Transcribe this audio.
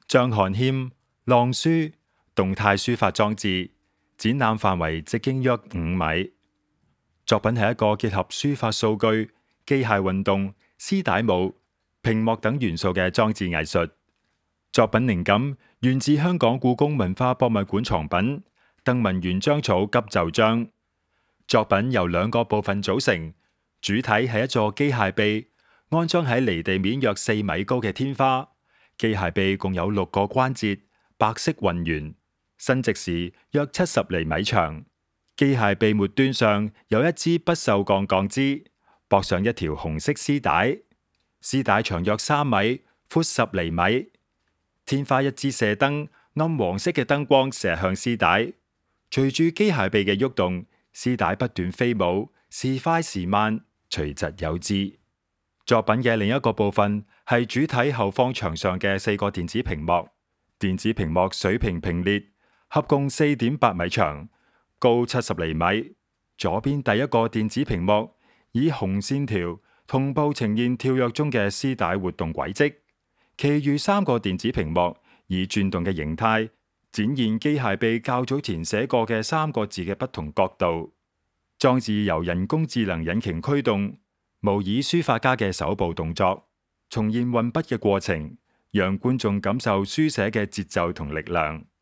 張翰謙浪書動態書法裝置，展覽範圍直徑約5米。作品係一個結合書法數據、機械運動、絲帶舞、屏幕等元素嘅裝置藝術。作品靈感源自香港故宮文化博物館藏品鄧文原章草急就章。作品由2個部分組成，主體係一座機械臂，安裝喺離地面約4米高嘅天花。機械臂共有6個關節，白色渾圓，伸直時約70厘米長。機械臂末端上有一支不鏽鋼鋼枝，駁上一條紅色絲帶，絲帶長約3米，闊10厘米。天花一支射燈，暗黃色嘅燈光射向絲帶，隨住機械臂嘅喐動，絲帶不斷飛舞，時快時慢，隨疾有之。作品嘅另一個部分係主體後方牆上嘅4個電子屏幕，電子屏幕水平平列，合共4.8米長，高70厘米。左邊第一個電子屏幕以紅線條同步呈現跳躍中嘅絲帶活動軌跡，其餘3個電子屏幕以轉動嘅形態展現機械臂較早前寫過嘅3個字嘅不同角度。裝置由人工智能引擎驅動，模擬書法家嘅手部動作，重現運筆嘅過程，讓觀眾感受書寫嘅節奏同力量。